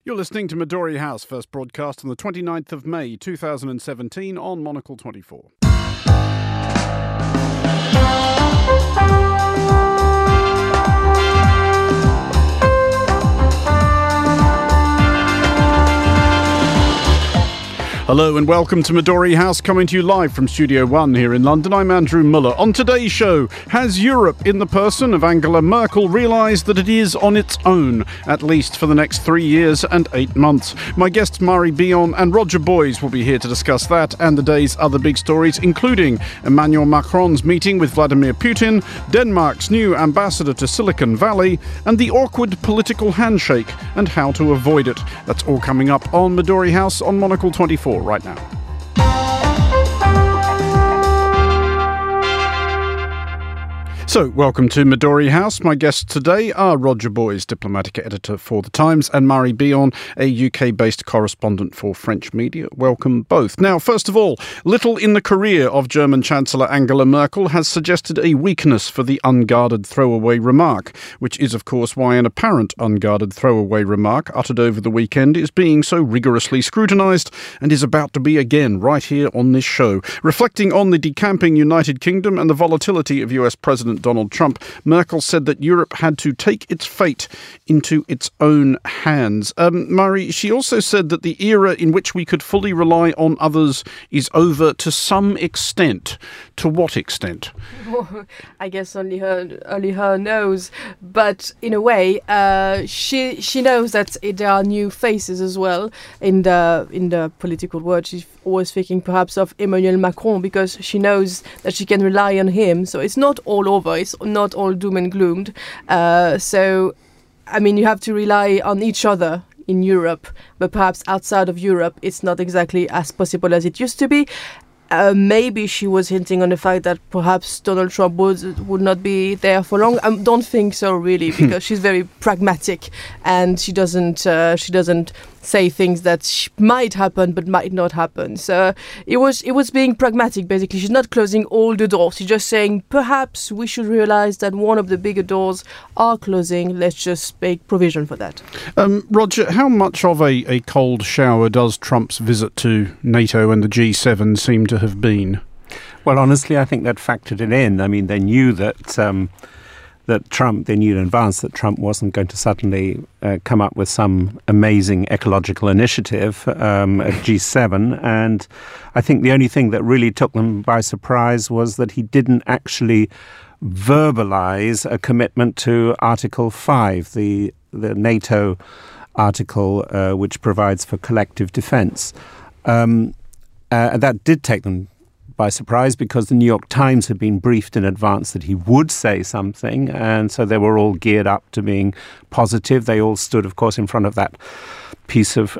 You're listening to Midori House, first broadcast on the 29th of May 2017 on Monocle 24. Hello and welcome to Midori House, coming to you live from Studio One here in London. I'm Andrew Muller. On today's show, has Europe, in the person of Angela Merkel, realised that it is on its own, at least for the next 3 years and 8 months? My guests Marie Bion and Roger Boys will be here to discuss that and the day's other big stories, including Emmanuel Macron's meeting with Vladimir Putin, Denmark's new ambassador to Silicon Valley, and the awkward political handshake and how to avoid it. That's all coming up on Midori House on Monocle 24. Right now. So, welcome to Midori House. My guests today are Roger Boys, diplomatic editor for The Times, and Marie Bion, a UK-based correspondent for French media. Welcome both. Now, first of all, little in the career of German Chancellor Angela Merkel has suggested a weakness for the unguarded throwaway remark, which is, of course, why an apparent unguarded throwaway remark uttered over the weekend is being so rigorously scrutinised and is about to be again right here on this show. Reflecting on the decamping United Kingdom and the volatility of US President Donald Trump, Merkel said that Europe had to take its fate into its own hands. Marie, she also said that the era in which we could fully rely on others is over to some extent. To what extent? Well, I guess only her knows. But in a way, she knows that there are new faces as well in the political world. She's always thinking perhaps of Emmanuel Macron because she knows that she can rely on him. So it's not all over. It's not all doom and gloomed. So, I mean, you have to rely on each other in Europe, but perhaps outside of Europe, it's not exactly as possible as it used to be. Maybe she was hinting on the fact that perhaps Donald Trump would not be there for long. I don't think so, really, because she's very pragmatic and she doesn't say things that might happen but might not happen. So it was being pragmatic, basically. She's not closing all the doors. She's just saying perhaps we should realise that one of the bigger doors are closing. Let's just make provision for that. Roger, how much of a cold shower does Trump's visit to NATO and the G7 seem to have been? Well, honestly, I think that factored it in. I mean, they knew they knew in advance that Trump wasn't going to suddenly come up with some amazing ecological initiative at G7. And I think the only thing that really took them by surprise was that he didn't actually verbalize a commitment to Article 5, the NATO article which provides for collective defense. And that did take them by surprise because the New York Times had been briefed in advance that he would say something, and so they were all geared up to being positive. They all stood, of course, in front of that piece of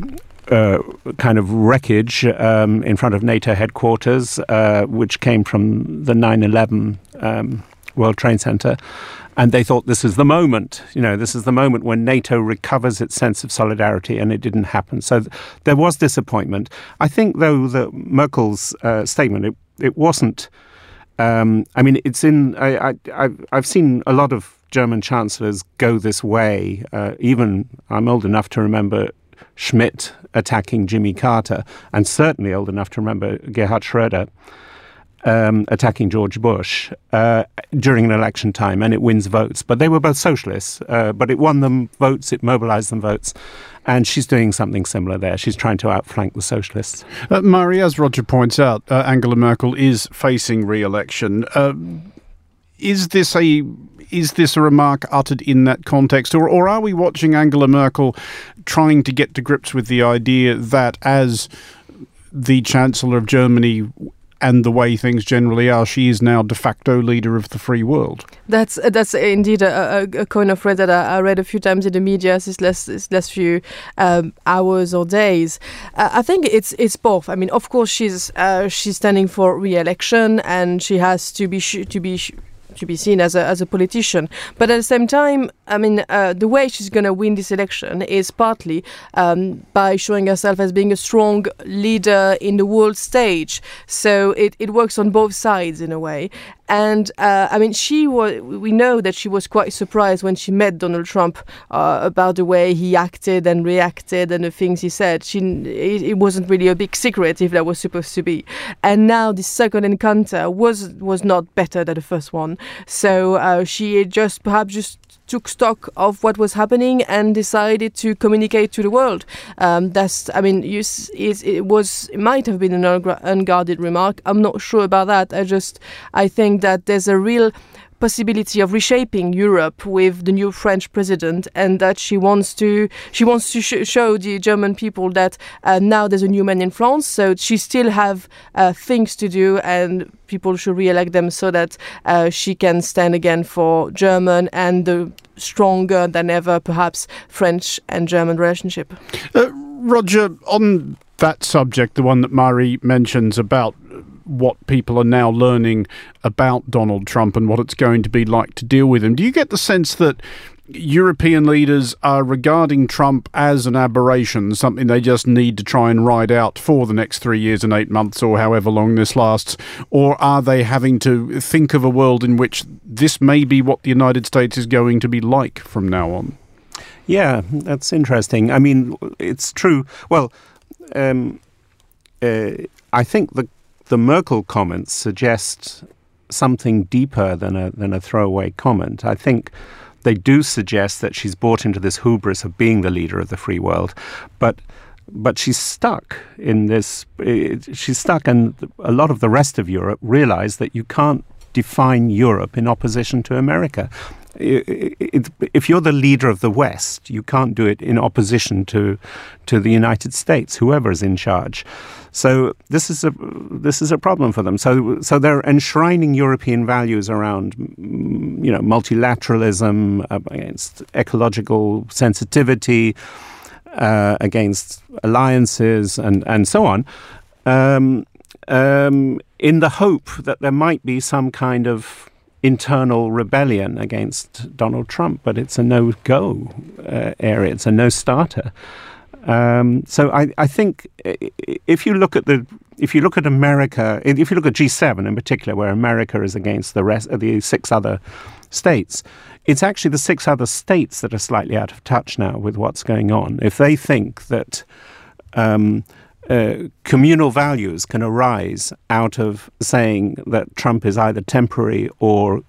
kind of wreckage in front of NATO headquarters, which came from the 9/11 World Trade Center. And they thought this is the moment, this is the moment when NATO recovers its sense of solidarity, and it didn't happen. So there was disappointment. I think, though, that Merkel's statement, it wasn't, it's in, I've seen a lot of German chancellors go this way. Even I'm old enough to remember Schmidt attacking Jimmy Carter, and certainly old enough to remember Gerhard Schröder attacking George Bush during an election time, and it wins votes. But they were both socialists, but it won them votes, it mobilized them votes, and she's doing something similar there. She's trying to outflank the socialists. Marie, as Roger points out, Angela Merkel is facing re-election. Is this a remark uttered in that context, or are we watching Angela Merkel trying to get to grips with the idea that as the Chancellor of Germany and the way things generally are, she is now de facto leader of the free world? That's indeed a coin of thread that I read a few times in the media this last few hours or days. I think it's both. I mean, of course, she's standing for re-election, and she has to be seen as a politician. But at the same time, I mean, the way she's going to win this election is partly by showing herself as being a strong leader in the world stage. So it works on both sides in a way. And we know that she was quite surprised when she met Donald Trump about the way he acted and reacted and the things he said. It wasn't really a big secret if that was supposed to be. And now the second encounter was not better than the first one. So she perhaps took stock of what was happening and decided to communicate to the world. It might have been an unguarded remark. I'm not sure about that. I think that there's a real possibility of reshaping Europe with the new French president, and that she wants to show the German people that now there's a new man in France, so she still have things to do, and people should re-elect them so that she can stand again for German and the stronger than ever, perhaps, French and German relationship. Roger, on that subject, the one that Mari mentions about what people are now learning about Donald Trump and what it's going to be like to deal with him, do you get the sense that European leaders are regarding Trump as an aberration, something they just need to try and ride out for the next 3 years and 8 months or however long this lasts? Or are they having to think of a world in which this may be what the United States is going to be like from now on? Yeah, that's interesting. I mean, it's true. Well, I think the Merkel comments suggest something deeper than a throwaway comment. I think they do suggest that she's bought into this hubris of being the leader of the free world, but she's stuck in this. She's stuck, and a lot of the rest of Europe realize that you can't define Europe in opposition to America. If you're the leader of the West, you can't do it in opposition to the United States, whoever is in charge. So this is a problem for them. So they're enshrining European values around, multilateralism, against ecological sensitivity, against alliances, and so on, in the hope that there might be some kind of internal rebellion against Donald Trump, but it's a no-go area. It's a no-starter. So I think if you look at America, if you look at G7 in particular, where America is against the rest of the 6 other states, it's actually the 6 other states that are slightly out of touch now with what's going on. If they think that communal values can arise out of saying that Trump is either temporary or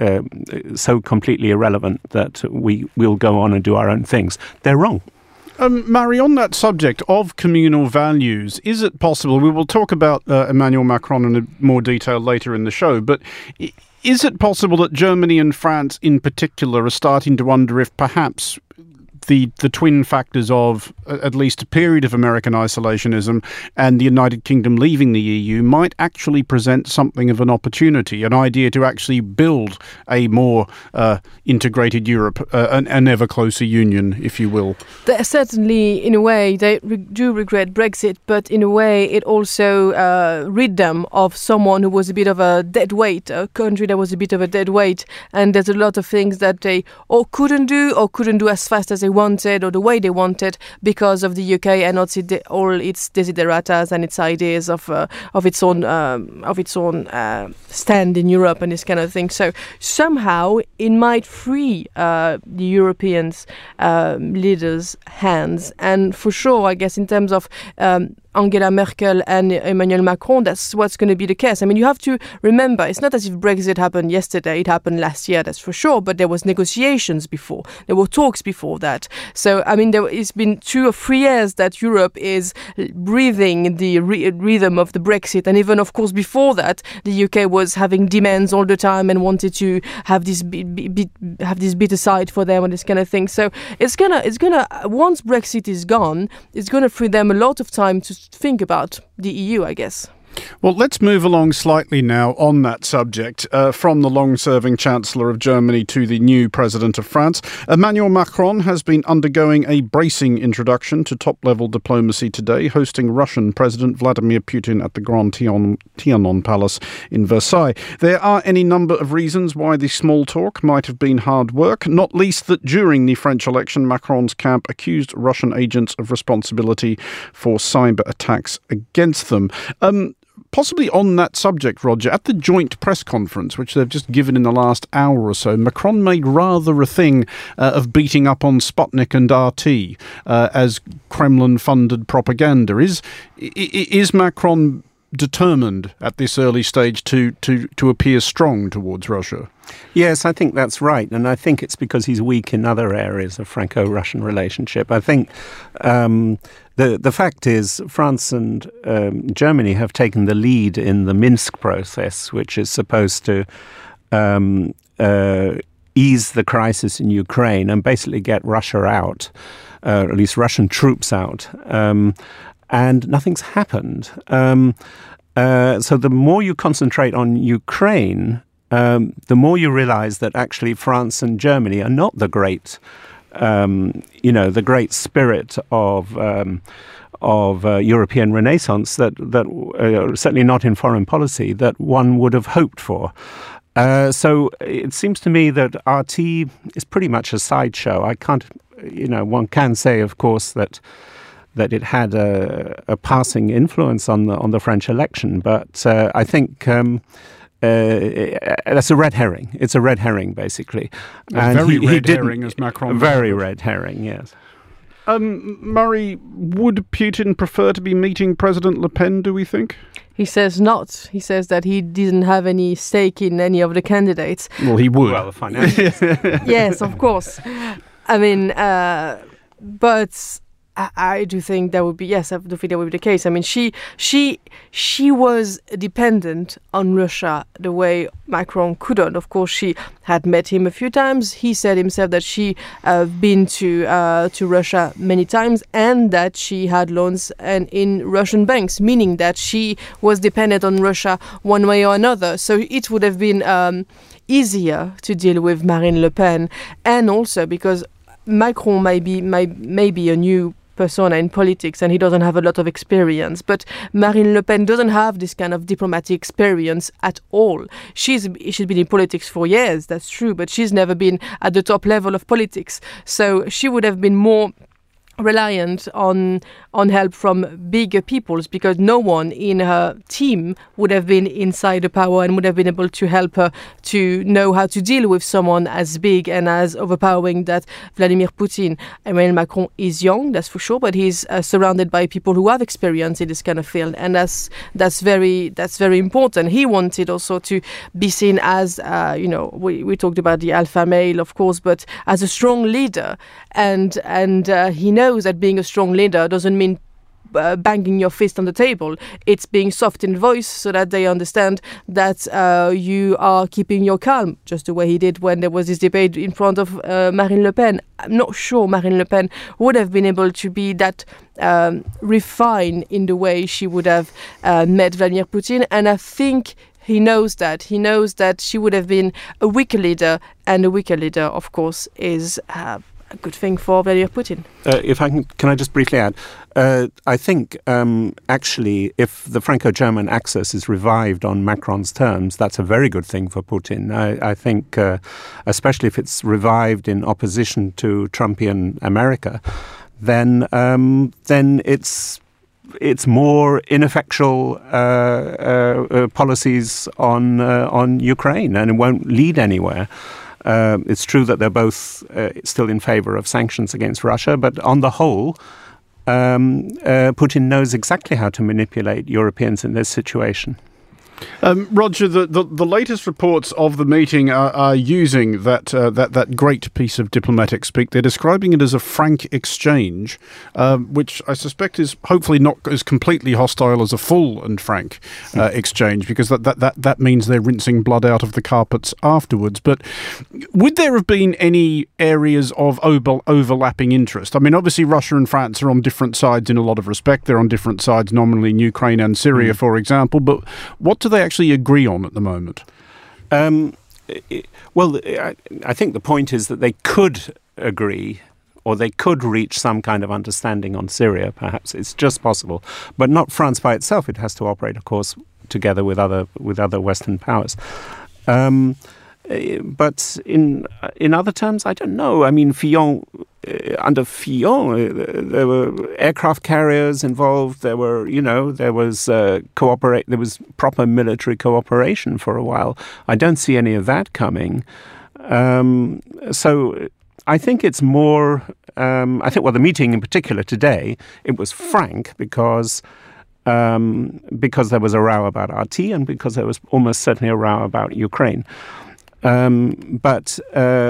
so completely irrelevant that we'll go on and do our own things, they're wrong. Mari, on that subject of communal values, is it possible, we will talk about Emmanuel Macron in more detail later in the show, but is it possible that Germany and France in particular are starting to wonder if perhaps the twin factors of at least a period of American isolationism and the United Kingdom leaving the EU might actually present something of an opportunity, an idea to actually build a more integrated Europe, an ever closer union, if you will? Certainly, in a way, they do regret Brexit, but in a way it also rid them of someone who was a bit of a dead weight, a country that was a bit of a dead weight, and there's a lot of things that they couldn't do as fast as they wanted or the way they wanted because of the UK and all its desideratas and its ideas of its own stand in Europe and this kind of thing. So somehow it might free the Europeans leaders' hands, and for sure, I guess in terms of Angela Merkel and Emmanuel Macron, that's what's going to be the case. I mean, you have to remember, it's not as if Brexit happened yesterday. It happened last year, that's for sure. But there was negotiations before. There were talks before that. So, I mean, it's been 2 or 3 years that Europe is breathing the rhythm of the Brexit. And even, of course, before that, the UK was having demands all the time and wanted to have this bit aside for them and this kind of thing. So it's gonna once Brexit is gone, it's gonna free them a lot of time to think about the EU, I guess. Well, let's move along slightly now on that subject, from the long-serving Chancellor of Germany to the new President of France. Emmanuel Macron has been undergoing a bracing introduction to top-level diplomacy today, hosting Russian President Vladimir Putin at the Grand Trianon Palace in Versailles. There are any number of reasons why the small talk might have been hard work, not least that during the French election, Macron's camp accused Russian agents of responsibility for cyber attacks against them. possibly on that subject, Roger, at the joint press conference, which they've just given in the last hour or so, Macron made rather a thing of beating up on Sputnik and RT as Kremlin-funded propaganda. Is Macron determined at this early stage to appear strong towards Russia? Yes, I think that's right. And I think it's because he's weak in other areas of Franco-Russian relationship. I think the fact is France and Germany have taken the lead in the Minsk process, which is supposed to ease the crisis in Ukraine and basically get Russia out, at least Russian troops out. And nothing's happened. So the more you concentrate on Ukraine, the more you realize that actually France and Germany are not the great, the great spirit of European Renaissance that certainly not in foreign policy that one would have hoped for. So it seems to me that RT is pretty much a sideshow. One can say, of course, that it had a passing influence on the French election, but I think that's a red herring. It's a red herring, basically. Herring, as Macron. Very red herring, yes. Murray, would Putin prefer to be meeting President Le Pen, do we think? He says not. He says that he didn't have any stake in any of the candidates. Well, he would. Well, financially. Yes, of course. I mean, but I do think that would be, yes, I do think that would be the case. I mean, she was dependent on Russia the way Macron couldn't. Of course, she had met him a few times. He said himself that she been to Russia many times and that she had loans in Russian banks, meaning that she was dependent on Russia one way or another. So it would have been easier to deal with Marine Le Pen, and also because Macron may be a new persona in politics and he doesn't have a lot of experience, but Marine Le Pen doesn't have this kind of diplomatic experience at all. She's been in politics for years, that's true, but she's never been at the top level of politics, so she would have been more reliant on help from bigger peoples, because no one in her team would have been inside the power and would have been able to help her to know how to deal with someone as big and as overpowering that Vladimir Putin. Emmanuel Macron is young, that's for sure, but he's surrounded by people who have experience in this kind of field, and that's very important. He wanted also to be seen as we talked about the alpha male, of course, but as a strong leader, and he knows that being a strong leader doesn't mean banging your fist on the table. It's being soft in voice so that they understand that you are keeping your calm, just the way he did when there was this debate in front of Marine Le Pen. I'm not sure Marine Le Pen would have been able to be that refined in the way she would have met Vladimir Putin, and I think he knows that. He knows that she would have been a weaker leader, and a weaker leader, of course, is a good thing for Vladimir Putin. If I can I just briefly add? I think actually, if the Franco-German axis is revived on Macron's terms, that's a very good thing for Putin. I think, especially if it's revived in opposition to Trumpian America, then it's more ineffectual policies on Ukraine, and it won't lead anywhere. It's true that they're both still in favor of sanctions against Russia, but on the whole, Putin knows exactly how to manipulate Europeans in this situation. Roger, the latest reports of the meeting are using that great piece of diplomatic speak. They're describing it as a frank exchange, which I suspect is hopefully not as completely hostile as a full and frank exchange, because that means they're rinsing blood out of the carpets afterwards. But would there have been any areas of overlapping interest? I mean, obviously Russia and France are on different sides in a lot of respect. They're on different sides nominally in Ukraine and Syria, for example. But what do they actually agree on at the moment? Well, I think the point is that they could agree, or they could reach some kind of understanding on Syria, perhaps. It's just possible. But not France by itself. It has to operate, of course, together with other Western powers. But in other terms, I don't know. I mean, under Fillon, there were aircraft carriers involved. There was proper military cooperation for a while. I don't see any of that coming. So I think it's more. The meeting in particular today, it was frank because there was a row about RT and because there was almost certainly a row about Ukraine. But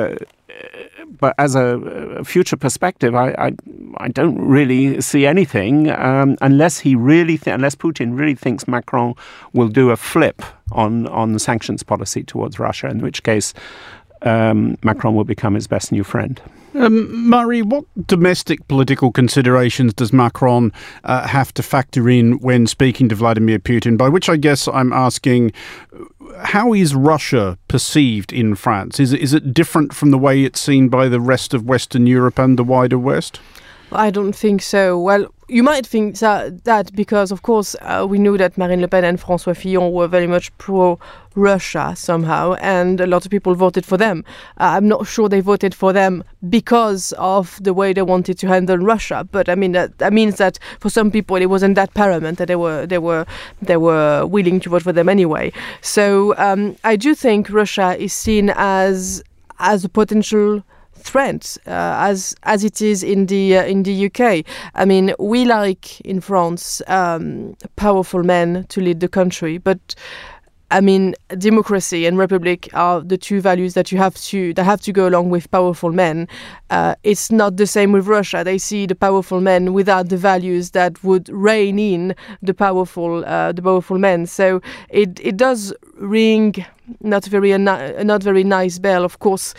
as a future perspective, I don't really see anything unless Putin really thinks Macron will do a flip on the sanctions policy towards Russia, in which case Macron will become his best new friend. Marie, what domestic political considerations does Macron have to factor in when speaking to Vladimir Putin? By which I guess I'm asking, how is Russia perceived in France? Is it different from the way it's seen by the rest of Western Europe and the wider West? I don't think so. Well, you might think that because, of course, we knew that Marine Le Pen and François Fillon were very much pro-Russia somehow, and a lot of people voted for them. I'm not sure they voted for them because of the way they wanted to handle Russia, but I mean that means that for some people it wasn't that paramount that they were willing to vote for them anyway. So I do think Russia is seen as a potential threat, as it is in the UK. I mean, we like in France powerful men to lead the country, but I mean, democracy and republic are the two values that have to go along with powerful men. It's not the same with Russia. They see the powerful men without the values that would rein in the powerful men. So it does ring not very nice bell, of course.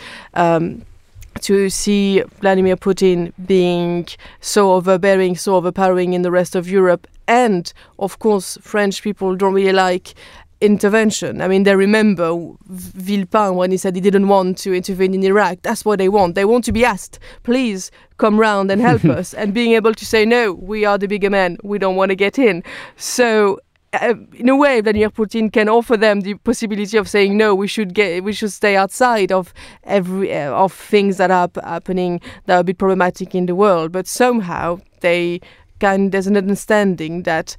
To see Vladimir Putin being so overbearing, so overpowering in the rest of Europe. And, of course, French people don't really like intervention. I mean, they remember Villepin when he said he didn't want to intervene in Iraq. That's what they want. They want to be asked, please come round and help us. And being able to say, no, we are the bigger men. We don't want to get in. So in a way, Vladimir Putin can offer them the possibility of saying no. We should stay outside of of things that are happening that are a bit problematic in the world. But somehow there's an understanding that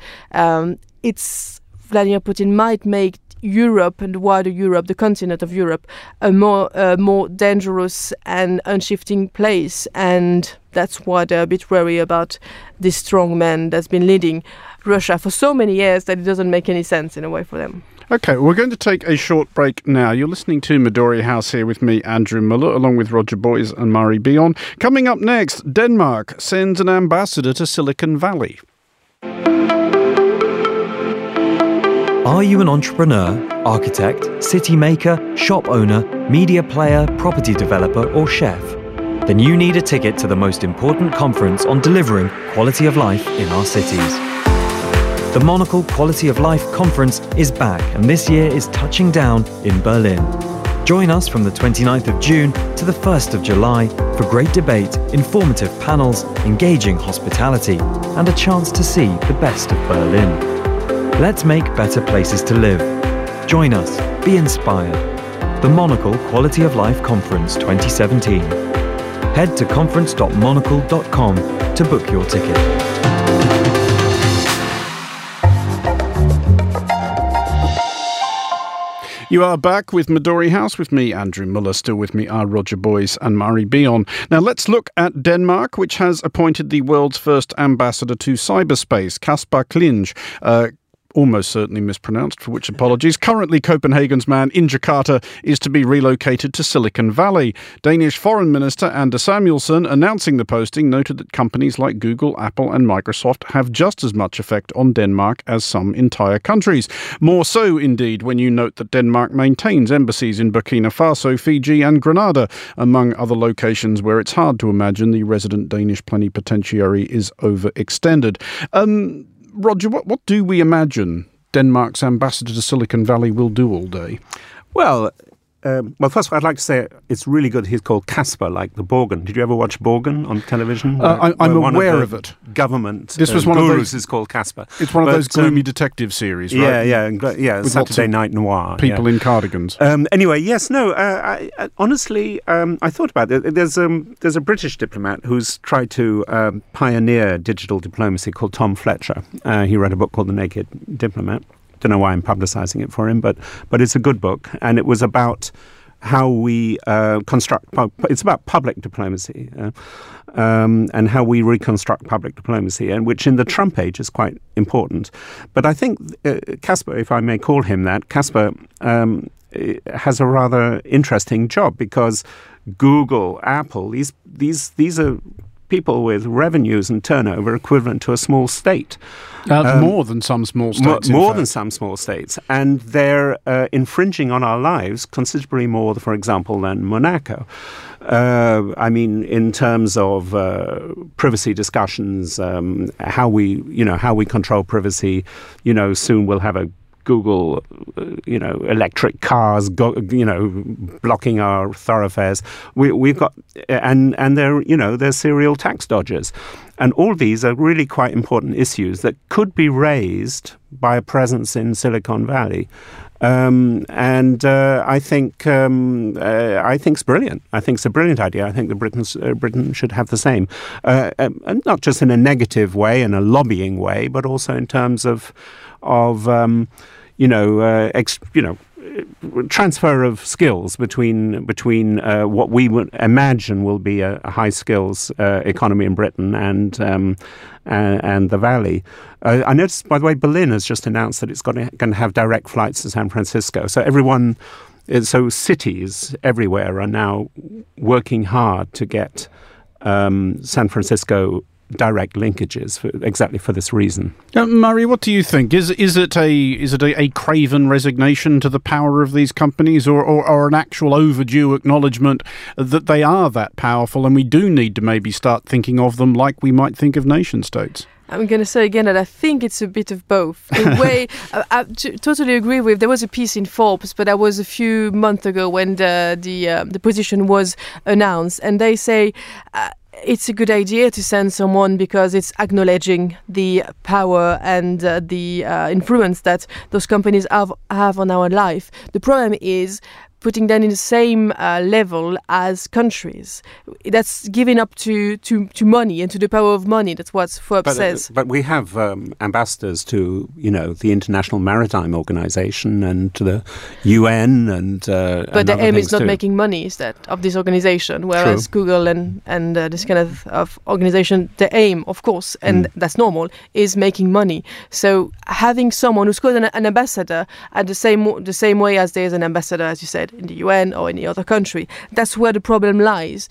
Vladimir Putin might make Europe and wider Europe, the continent of Europe, a more dangerous and unshifting place, and that's why they're a bit worried about this strong man that's been leading Russia for so many years that it doesn't make any sense in a way for them. OK, we're going to take a short break now. You're listening to Midori House here with me, Andrew Muller, along with Roger Boys and Marie Bion. Coming up next, Denmark sends an ambassador to Silicon Valley. Are you an entrepreneur, architect, city maker, shop owner, media player, property developer or chef? Then you need a ticket to the most important conference on delivering quality of life in our cities. The Monocle Quality of Life Conference is back, and this year is touching down in Berlin. Join us from the 29th of June to the 1st of July for great debate, informative panels, engaging hospitality, and a chance to see the best of Berlin. Let's make better places to live. Join us. Be inspired. The Monocle Quality of Life Conference 2017. Head to conference.monocle.com to book your ticket. You are back with Midori House with me, Andrew Muller. Still with me are Roger Boys and Marie Bion. Now let's look at Denmark, which has appointed the world's first ambassador to cyberspace, Kasper Klinge. Almost certainly mispronounced, for which apologies. Currently, Copenhagen's man in Jakarta is to be relocated to Silicon Valley. Danish Foreign Minister Anders Samuelsen, announcing the posting, noted that companies like Google, Apple and Microsoft have just as much effect on Denmark as some entire countries. More so, indeed, when you note that Denmark maintains embassies in Burkina Faso, Fiji and Grenada, among other locations where it's hard to imagine the resident Danish plenipotentiary is overextended. Roger, what do we imagine Denmark's ambassador to Silicon Valley will do all day? Well, well, first of all, I'd like to say it's really good. He's called Casper, like the Borgen. Did you ever watch Borgen on television? I'm aware of it. Government. This was one of those. Is called Casper. It's one of those gloomy detective series, right? Yeah. Saturday Night Noir. People in cardigans. Anyway, yes, no. I honestly, I thought about it. There's a British diplomat who's tried to pioneer digital diplomacy called Tom Fletcher. He wrote a book called The Naked Diplomat. Don't know why I'm publicising it for him, but it's a good book, and it was about how we construct. It's about public diplomacy and how we reconstruct public diplomacy, and which in the Trump age is quite important. But I think Casper, if I may call him that, Casper has a rather interesting job because Google, Apple, these are people with revenues and turnover equivalent to a small state. More than some small states. More than some small states. And they're infringing on our lives considerably more, for example, than Monaco. I mean, in terms of privacy discussions, how we control privacy, soon we'll have a Google, electric cars, blocking our thoroughfares. We've got, and they're serial tax dodgers, and all these are really quite important issues that could be raised by a presence in Silicon Valley. I think it's brilliant. I think it's a brilliant idea. I think that Britain should have the same, and not just in a negative way, in a lobbying way, but also in terms of transfer of skills between what we would imagine will be a high skills economy in Britain and the Valley. I noticed, by the way, Berlin has just announced that it's going to have direct flights to San Francisco. So cities everywhere are now working hard to get San Francisco direct linkages exactly for this reason. Murray, what do you think? Is it a craven resignation to the power of these companies, or an actual overdue acknowledgement that they are that powerful and we do need to maybe start thinking of them like we might think of nation states? I'm going to say again that I think it's a bit of both. The way I totally agree with. There was a piece in Forbes, but that was a few months ago when the position was announced, and they say it's a good idea to send someone because it's acknowledging the power and the influence that those companies have on our life. The problem is putting them in the same level as countries. That's giving up to money and to the power of money. That's what Forbes says. But we have ambassadors to, the International Maritime Organization and to the UN and but the aim is not making money, is that, of this organization, whereas True. Google and this kind of organization, the aim, of course, and that's normal, is making money. So having someone who's called an ambassador at the same way as there's an ambassador, as you said, in the UN or any other country. That's where the problem lies.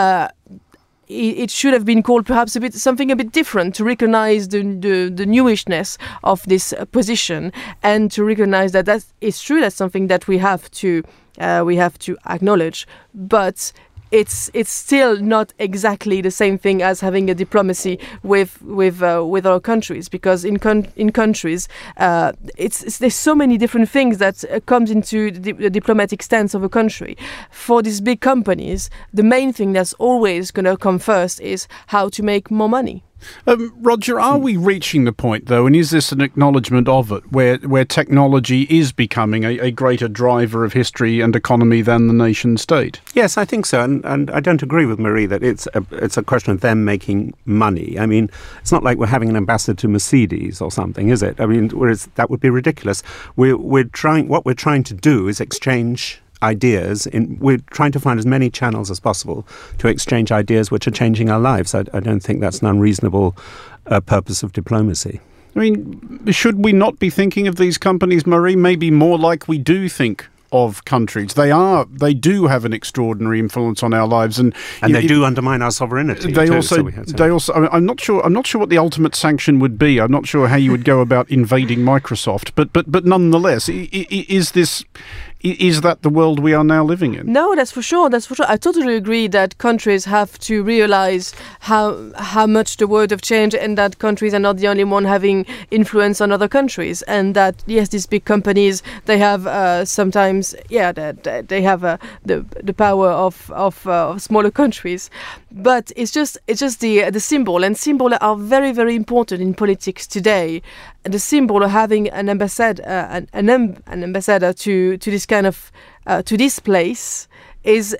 It should have been called perhaps something a bit different to recognize the newishness of this position and to recognize that it's true. That's something that we have to acknowledge, but it's still not exactly the same thing as having a diplomacy with our countries, because in countries there's so many different things that comes into the diplomatic stance of a country. For these big companies, the main thing that's always going to come first is how to make more money. Roger, are we reaching the point, though, and is this an acknowledgement of it, where technology is becoming a greater driver of history and economy than the nation state? Yes, I think so, and I don't agree with Marie that it's a question of them making money. I mean, it's not like we're having an ambassador to Mercedes or something, is it? I mean, that would be ridiculous. What we're trying to do is exchange ideas. We're trying to find as many channels as possible to exchange ideas which are changing our lives. I don't think that's an unreasonable purpose of diplomacy. I mean, should we not be thinking of these companies, Marie, maybe more like we do think of countries? They do have an extraordinary influence on our lives, and they do undermine our sovereignty. They also. I'm not sure what the ultimate sanction would be. I'm not sure how you would go about invading Microsoft, but nonetheless, is Is that the world we are now living in? No, that's for sure. I totally agree that countries have to realize how much the world have changed, and that countries are not the only one having influence on other countries, and that yes, these big companies, they have sometimes they have the power of smaller countries, but it's just the symbol, and symbols are very, very important in politics today. The symbol of having an ambassador, an ambassador to this kind of to this place is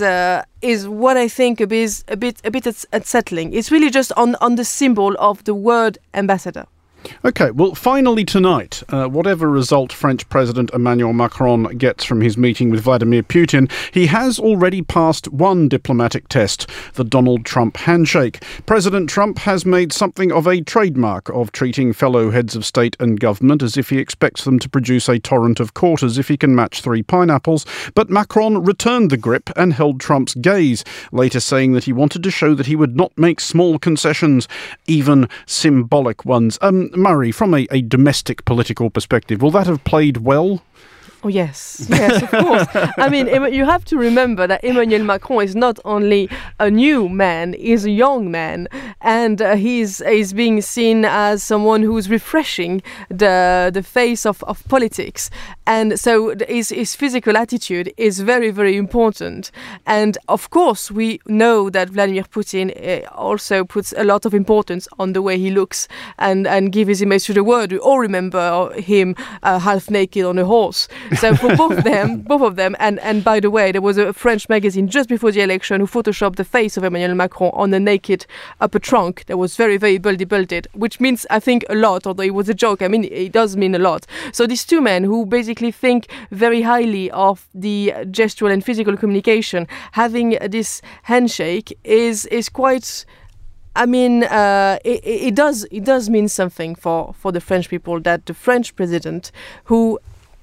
what I think a bit unsettling. It's really just on the symbol of the word ambassador. Okay, well, finally tonight, whatever result French President Emmanuel Macron gets from his meeting with Vladimir Putin, he has already passed one diplomatic test, the Donald Trump handshake. President Trump has made something of a trademark of treating fellow heads of state and government as if he expects them to produce a torrent of quarters if he can match 3 pineapples. But Macron returned the grip and held Trump's gaze, later saying that he wanted to show that he would not make small concessions, even symbolic ones. Murray, from a domestic political perspective, will that have played well? Oh, yes, of course. I mean, you have to remember that Emmanuel Macron is not only a new man, he's a young man, and he's being seen as someone who's refreshing the face of politics. And so his physical attitude is very, very important. And of course, we know that Vladimir Putin also puts a lot of importance on the way he looks and give his image to the world. We all remember him half naked on a horse. So for both of them, and by the way, there was a French magazine just before the election who photoshopped the face of Emmanuel Macron on a naked upper trunk that was very, very built, which means, I think, a lot, although it was a joke. I mean, it does mean a lot. So these two men who basically think very highly of the gestural and physical communication, having this handshake is quite... I mean, it does mean something for the French people that the French president, who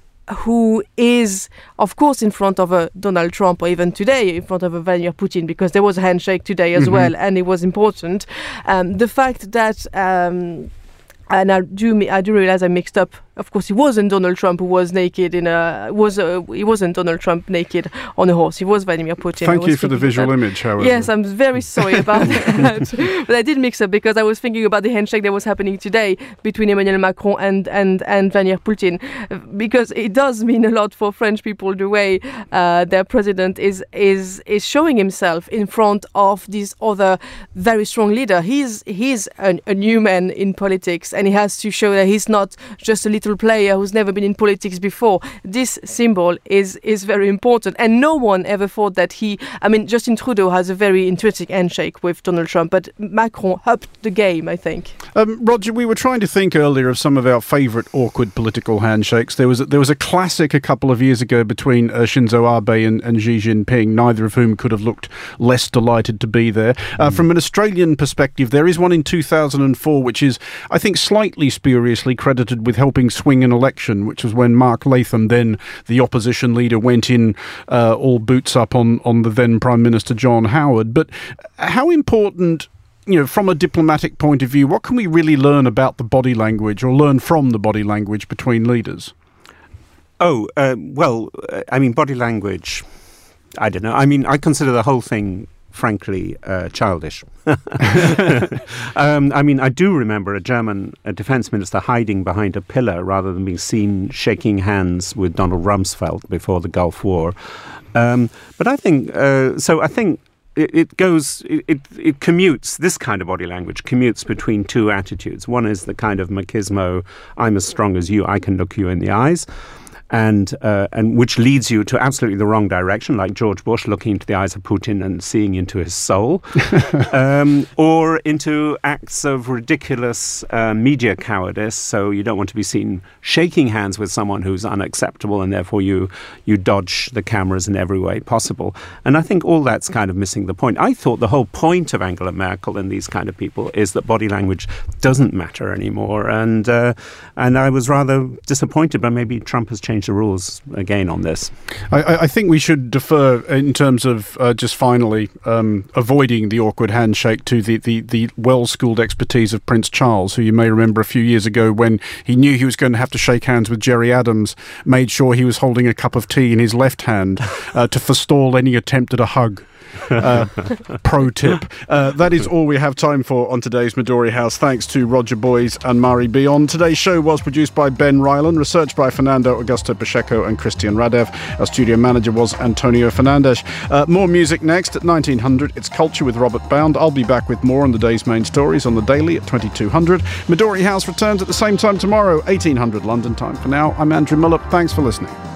is, of course, in front of a Donald Trump, or even today in front of a Vladimir Putin, because there was a handshake today as well, and it was important. The fact that, and I do realize I mixed up. Of course, it wasn't Donald Trump who was naked it wasn't Donald Trump naked on a horse. It was Vladimir Putin. Thank you for the visual image, however. Yes, I'm very sorry about that. But I did mix up because I was thinking about the handshake that was happening today between Emmanuel Macron and Vladimir Putin, because it does mean a lot for French people the way their president is showing himself in front of this other very strong leader. He's a new man in politics, and he has to show that he's not just a little player who's never been in politics before. This symbol is very important, and no one ever thought that Justin Trudeau has a very interesting handshake with Donald Trump, but Macron upped the game, I think. Roger, we were trying to think earlier of some of our favourite awkward political handshakes. There was a classic a couple of years ago between Shinzo Abe and Xi Jinping, neither of whom could have looked less delighted to be there. From an Australian perspective, there is one in 2004 which is, I think, slightly spuriously credited with helping swing an election, which was when Mark Latham, then the opposition leader, went in all boots up on the then Prime Minister John Howard. But how important, from a diplomatic point of view, what can we really learn about the body language, or learn from the body language between leaders? Body language, I don't know. I mean, I consider the whole thing, frankly, childish. I do remember a German defense minister hiding behind a pillar rather than being seen shaking hands with Donald Rumsfeld before the Gulf War. But I think it commutes, this kind of body language commutes between two attitudes. One is the kind of machismo, I'm as strong as you, I can look you in the eyes. And which leads you to absolutely the wrong direction, like George Bush looking into the eyes of Putin and seeing into his soul, or into acts of ridiculous media cowardice. So you don't want to be seen shaking hands with someone who's unacceptable, and therefore you dodge the cameras in every way possible. And I think all that's kind of missing the point. I thought the whole point of Angela Merkel and these kind of people is that body language doesn't matter anymore. And I was rather disappointed, but maybe Trump has changed change the rules again on this. I think we should defer in terms of just finally avoiding the awkward handshake to the well-schooled expertise of Prince Charles, who you may remember a few years ago when he knew he was going to have to shake hands with Gerry Adams, made sure he was holding a cup of tea in his left hand to forestall any attempt at a hug. Pro tip. That is all we have time for on today's Midori House. Thanks to Roger Boys and Mari Bion. Today's show was produced by Ben Ryland, researched by Fernando Augusto Pacheco and Christian Radev. Our studio manager was Antonio Fernandez. More music next at 1900. It's Culture with Robert Bound. I'll be back with more on the day's main stories on the Daily at 2200. Midori House returns at the same time tomorrow, 1800 London time. For now, I'm Andrew Mullop. Thanks for listening.